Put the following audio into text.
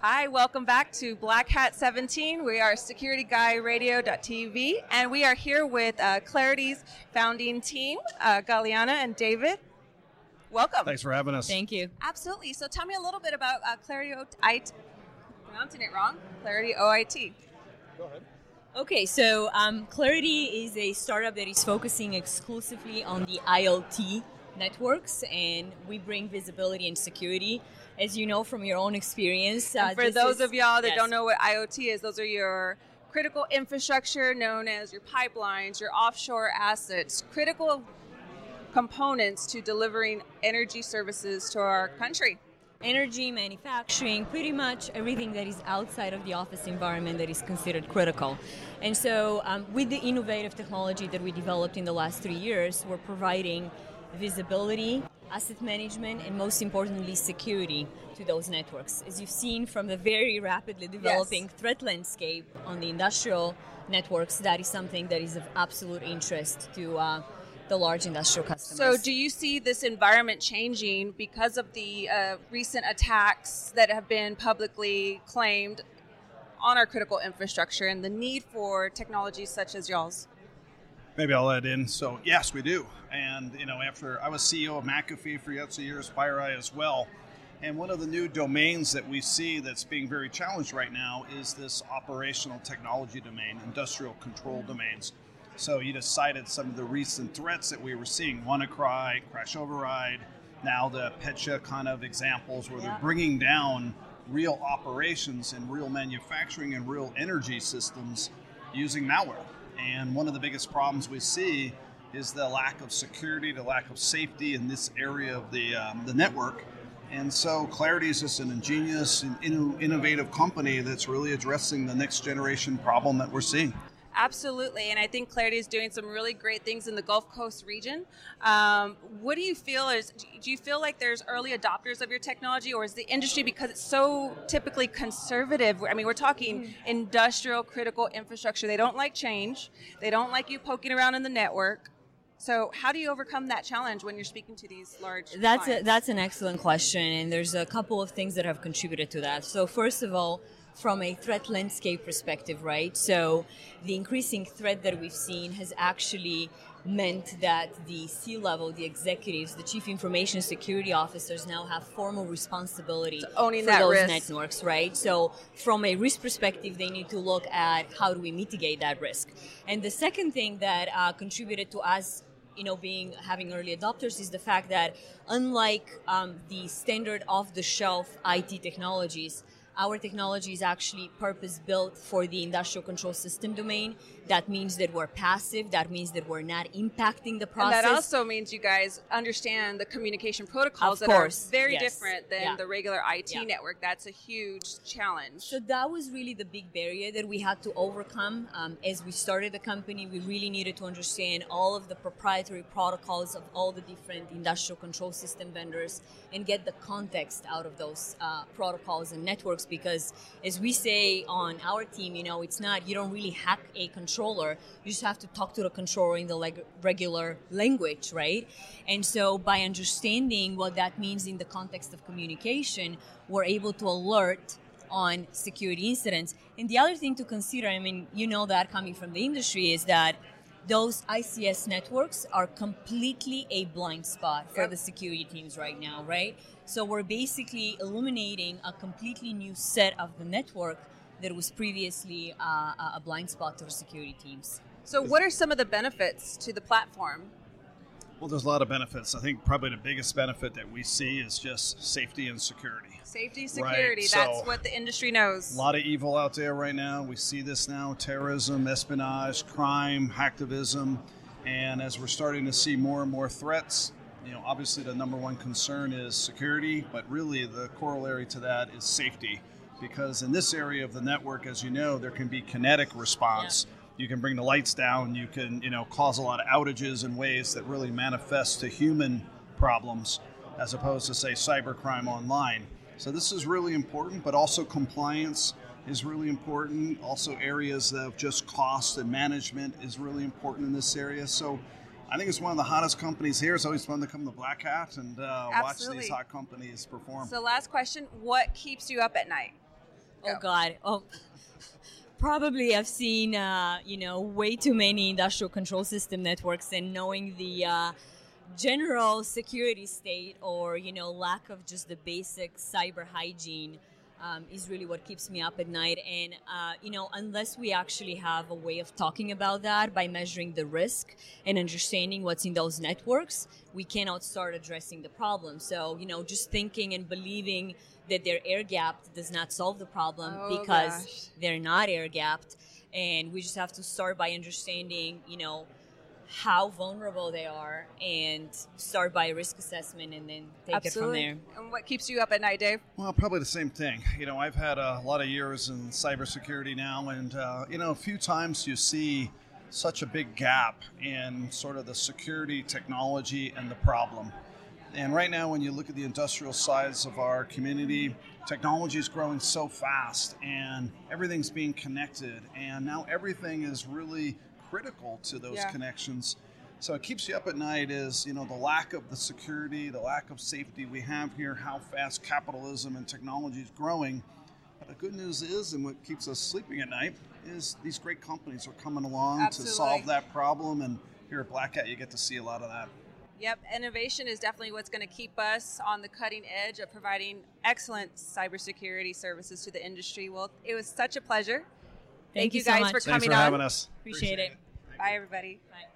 Hi, welcome back to Black Hat 17. We are SecurityGuyRadio.tv, and we are here with Clarity's founding team, Galiana and David. Welcome. Thanks for having us. Thank you. Absolutely. So tell me a little bit about Clarity OIT. Pronouncing it wrong. Clarity OIT. Go ahead. Okay, so Clarity is a startup that is focusing exclusively on the IoT networks, and we bring visibility and security, as you know from your own experience. And for those of y'all that don't know what IoT is, those are your critical infrastructure known as your pipelines, your offshore assets, critical components to delivering energy services to our country. Energy, manufacturing, pretty much everything that is outside of the office environment that is considered critical. And so with the innovative technology that we developed in the last 3 years, we're providing visibility, asset management, and most importantly, security to those networks. As you've seen from the very rapidly developing threat landscape on the industrial networks, that is something that is of absolute interest to the large industrial customers. So do you see this environment changing because of the recent attacks that have been publicly claimed on our critical infrastructure and the need for technologies such as y'all's? Maybe I'll add in. So yes, we do. And after I was CEO of McAfee for years, FireEye as well. And one of the new domains that we see that's being very challenged right now is this operational technology domain, industrial control domains. So you just cited some of the recent threats that we were seeing, WannaCry, Crash Override, now the Petya kind of examples where they're bringing down real operations and real manufacturing and real energy systems using malware. And one of the biggest problems we see is the lack of security, the lack of safety in this area of the network. And so Clarity is just an ingenious and innovative company that's really addressing the next generation problem that we're seeing. Absolutely, and I think Clarity is doing some really great things in the Gulf Coast region. What do you feel do you feel like there's early adopters of your technology, or is the industry, because it's so typically conservative? I mean, we're talking industrial critical infrastructure. They don't like change. They don't like you poking around in the network. So how do you overcome that challenge when you're speaking to these large clients? That's an excellent question, and there's a couple of things that have contributed to that. So first of all, from a threat landscape perspective, right? So the increasing threat that we've seen has actually meant that the C-level, the executives, the chief information security officers now have formal responsibility for those networks, right? So from a risk perspective, they need to look at how do we mitigate that risk. And the second thing that contributed to us having early adopters is the fact that unlike the standard off-the-shelf IT technologies, our technology is actually purpose-built for the industrial control system domain. That means that we're passive. That means that we're not impacting the process. And that also means you guys understand the communication protocols that are very different than the regular IT network. That's a huge challenge. So that was really the big barrier that we had to overcome. As we started the company, we really needed to understand all of the proprietary protocols of all the different industrial control system vendors and get the context out of those protocols and networks. Because as we say on our team, it's not, you don't really hack a controller. You just have to talk to the controller in the regular language, right? And so by understanding what that means in the context of communication, we're able to alert on security incidents. And the other thing to consider, that coming from the industry, is that those ICS networks are completely a blind spot for the security teams right now, right? So we're basically illuminating a completely new set of the network that was previously a blind spot to the security teams. So what are some of the benefits to the platform? Well, there's a lot of benefits. I think probably the biggest benefit that we see is just safety and security. Safety, security, right? That's so, what the industry knows. A lot of evil out there right now. We see this now, terrorism, espionage, crime, hacktivism. And as we're starting to see more and more threats, obviously the number one concern is security, but really the corollary to that is safety. Because in this area of the network, as you know, there can be kinetic response. You can bring the lights down. You can, cause a lot of outages in ways that really manifest to human problems as opposed to, say, cybercrime online. So this is really important, but also compliance is really important. Also areas of just cost and management is really important in this area. So I think it's one of the hottest companies here. It's always fun to come to Black Hat and watch these hot companies perform. So last question, what keeps you up at night? Oh Yeah. God. Oh, probably I've seen way too many industrial control system networks, and knowing the general security state or lack of just the basic cyber hygiene is really what keeps me up at night. And unless we actually have a way of talking about that by measuring the risk and understanding what's in those networks, we cannot start addressing the problem. So just thinking and believing that they're air gapped does not solve the problem, Oh, because gosh. they're not air gapped. And we just have to start by understanding how vulnerable they are, and start by a risk assessment, and then take Absolutely. it from there. And what keeps you up at night, Dave? Well, probably the same thing. I've had a lot of years in cybersecurity now, and a few times you see such a big gap in sort of the security technology and the problem. And right now, when you look at the industrial sides of our community, technology is growing so fast, and everything's being connected, and now everything is really critical to those connections. So it keeps you up at night is, the lack of the security, the lack of safety we have here, how fast capitalism and technology is growing. But the good news is, and what keeps us sleeping at night, is these great companies are coming along Absolutely. to solve that problem. And here at Black Hat, you get to see a lot of that. Yep, innovation is definitely what's going to keep us on the cutting edge of providing excellent cybersecurity services to the industry. Well, it was such a pleasure. Thank you so guys much. for Thanks coming for on. having us. Appreciate it. Bye, everybody. Bye.